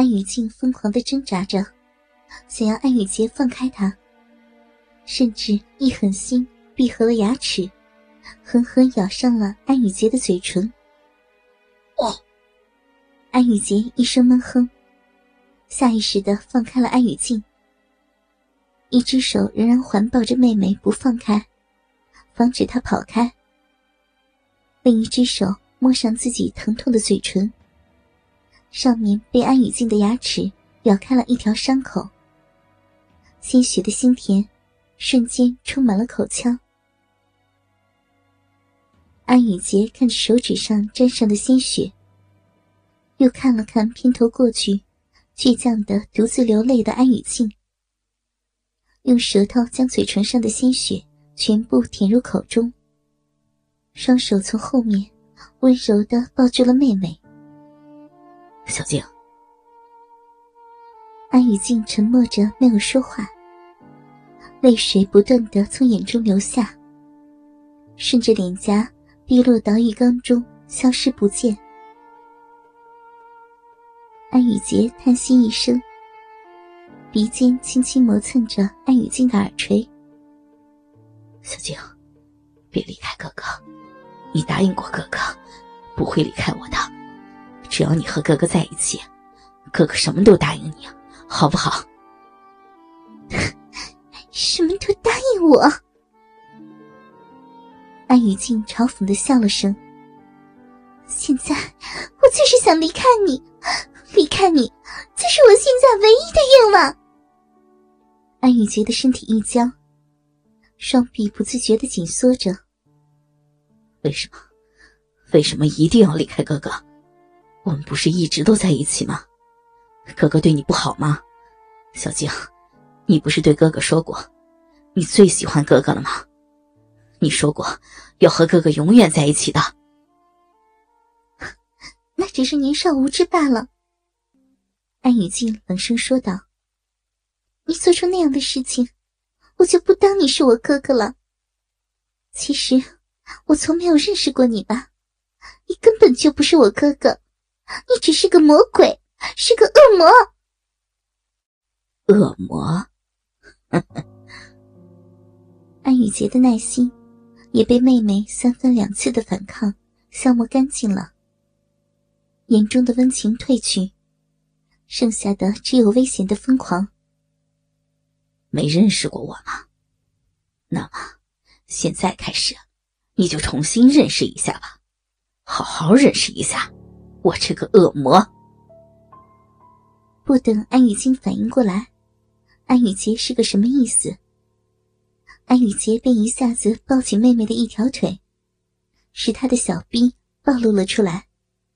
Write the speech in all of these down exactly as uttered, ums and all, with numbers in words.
安雨静疯狂地挣扎着，想要安雨洁放开她，甚至一狠心闭合了牙齿，狠狠咬上了安雨洁的嘴唇。 哦！ 安雨洁一声闷哼，下意识地放开了安雨静，一只手仍然环抱着妹妹不放开，防止她跑开，另一只手摸上自己疼痛的嘴唇，上面被安雨静的牙齿咬开了一条伤口，鲜血的腥甜瞬间充满了口腔。安雨洁看着手指上沾上的鲜血，又看了看偏头过去倔强的独自流泪的安雨静，用舌头将嘴唇上的鲜血全部舔入口中，双手从后面温柔地抱住了妹妹。 小静。 安雨静沉默着没有说话，泪水不断地从眼中流下，顺着脸颊滴落到浴缸中消失不见。安雨洁叹息一声，鼻尖轻轻磨蹭着安雨静的耳垂。 小静，别离开哥哥，你答应过哥哥不会离开我的，只要你和哥哥在一起，哥哥什么都答应你，好不好？ 什么都答应我？安雨静嘲讽地笑了声。现在我就是想离开你，离开你就是我现在唯一的愿望。安雨洁的身体一僵，双臂不自觉地紧缩着。 为什么？为什么一定要离开哥哥？我们不是一直都在一起吗？哥哥对你不好吗？小静，你不是对哥哥说过你最喜欢哥哥了吗？你说过要和哥哥永远在一起的。 那只是年少无知罢了。安雨静冷声说道。你做出那样的事情，我就不当你是我哥哥了。其实我从没有认识过你吧，你根本就不是我哥哥，你只是个魔鬼，是个恶魔。 恶魔？ 安雨洁的耐心也被妹妹三番两次的反抗消磨干净了，眼中的温情褪去，剩下的只有危险的疯狂。 没认识过我吗？那么现在开始你就重新认识一下吧，好好认识一下我这个恶魔。 不等安雨静反应过来安雨洁是个什么意思，安雨洁便一下子抱起妹妹的一条腿，使她的小臂暴露了出来。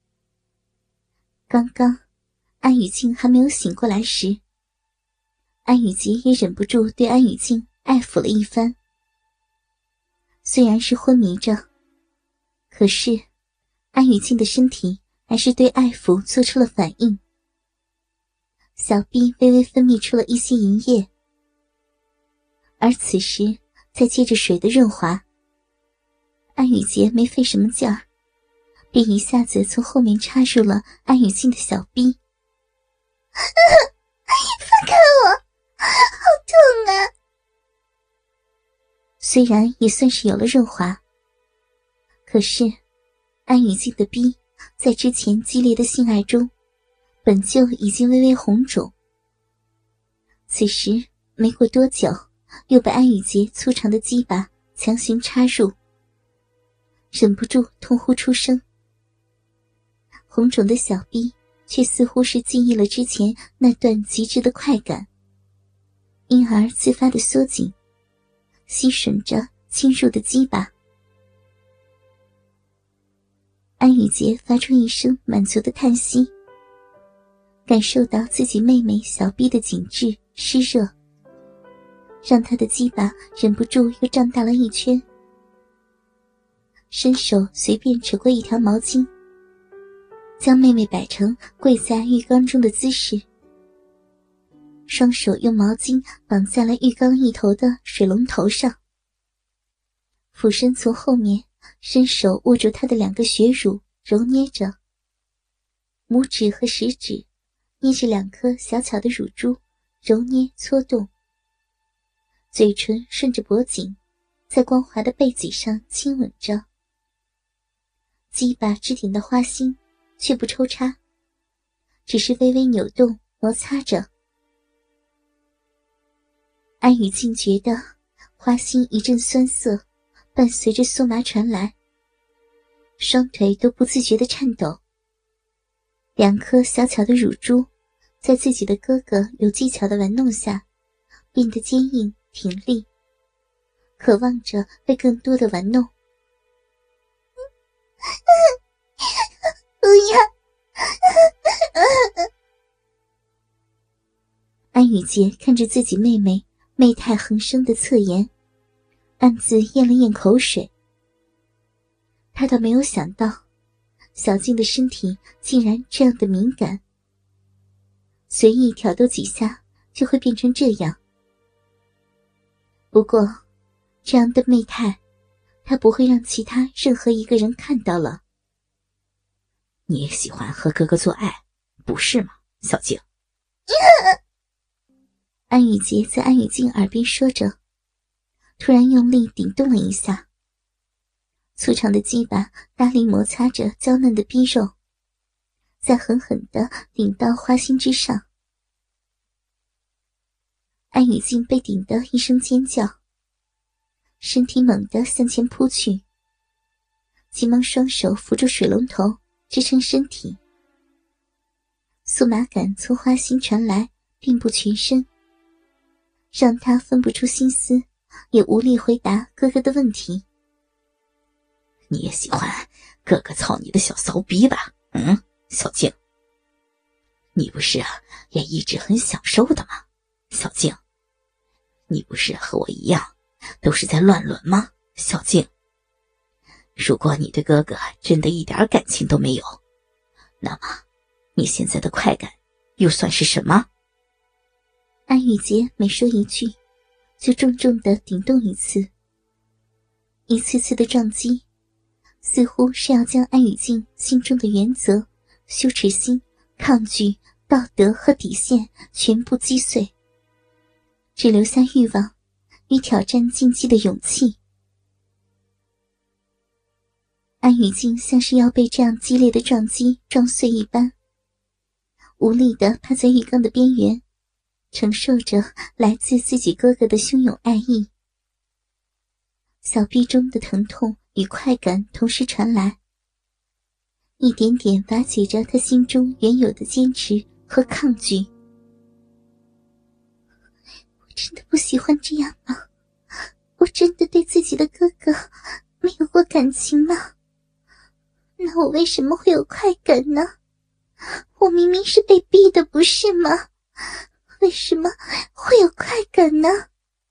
刚刚安雨静还没有醒过来时，安雨洁也忍不住对安雨静爱抚了一番。虽然是昏迷着，可是安雨静的身体还是对爱抚做出了反应，小臂微微分泌出了一些银液，而此时再接着水的润滑，安雨洁没费什么劲儿，便一下子从后面插入了安雨静的小臂。放开我，好痛啊！虽然也算是有了润滑，可是安雨静的臂在之前激烈的性爱中本就已经微微红肿，此时没过多久又被安雨洁粗长的鸡巴强行插入，忍不住痛呼出声。红肿的小臂却似乎是记忆了之前那段极致的快感，因而自发的缩紧，吸吮着侵入的鸡巴。安雨洁发出一声满足的叹息，感受到自己妹妹小臂的紧致湿热，让她的鸡巴忍不住又胀大了一圈。伸手随便扯过一条毛巾，将妹妹摆成跪在浴缸中的姿势，双手用毛巾绑在了浴缸一头的水龙头上，俯身从后面伸手握住她的两个血乳揉捏着，拇指和食指捏着两颗小巧的乳珠，揉捏搓动，嘴唇顺着脖颈，在光滑的背脊上亲吻着。鸡巴支点的花心却不抽插，只是微微扭动摩擦着。安雨静觉得花心一阵酸涩，伴随着酥麻传来，双腿都不自觉地颤抖。两颗小巧的乳珠在自己的哥哥有技巧的玩弄下变得坚硬挺立，渴望着被更多的玩弄。不要！安雨洁看着自己妹妹媚态横生的侧颜，暗自咽了咽口水。她倒没有想到小静的身体竟然这样的敏感，随意挑逗几下就会变成这样。不过这样的媚态她不会让其他任何一个人看到了。 你也喜欢和哥哥做爱，不是吗，小静？ 安雨洁在安雨静耳边说着，突然用力顶动了一下，粗长的鸡巴大力摩擦着娇嫩的逼肉，再狠狠地顶到花心之上。安雨静被顶得一声尖叫，身体猛地向前扑去，急忙双手扶住水龙头支撑身体。酥麻感从花心传来遍布全身，让他分不出心思，也无力回答哥哥的问题。 你也喜欢哥哥操你的小骚逼吧？嗯，小静，你不是也一直很享受的吗？小静，你不是和我一样都是在乱伦吗？小静，如果你对哥哥真的一点感情都没有，那么你现在的快感又算是什么？ 安雨洁每说一句就重重地顶动一次，一次次的撞击似乎是要将安雨静心中的原则、羞耻心、抗拒、道德和底线全部击碎，只留下欲望与挑战禁忌的勇气。安雨静像是要被这样激烈的撞击撞碎一般，无力地趴在浴缸的边缘，承受着来自自己哥哥的汹涌爱意。小臂中的疼痛与快感同时传来，一点点瓦解着他心中原有的坚持和抗拒。我真的不喜欢这样吗？我真的对自己的哥哥没有过感情吗？那我为什么会有快感呢？我明明是被逼的，不是吗？为什么会有快感呢？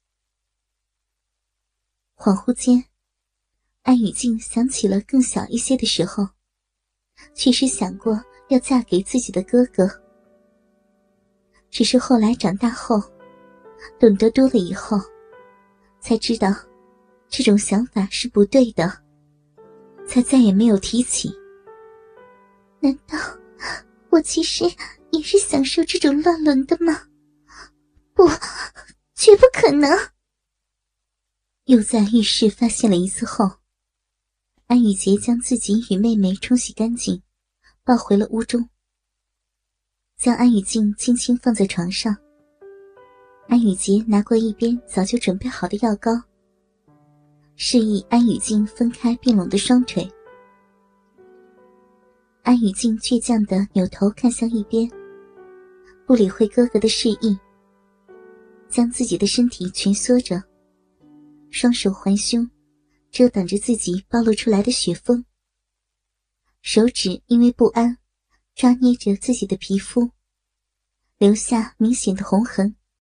恍惚间，安雨静想起了更小一些的时候，确实想过要嫁给自己的哥哥。只是后来长大后，懂得多了以后，才知道这种想法是不对的，才再也没有提起。难道我其实也是享受这种乱伦的吗？不，绝不可能。又在浴室发现了一次后，安雨洁将自己与妹妹冲洗干净，抱回了屋中，将安雨静轻轻放在床上。安雨洁拿过一边早就准备好的药膏，示意安雨静分开并拢的双腿。安雨静倔强地扭头看向一边，不理会哥哥的示意，将自己的身体蜷缩着，双手环胸，遮挡着自己暴露出来的血峰，手指因为不安抓捏着自己的皮肤，留下明显的红痕。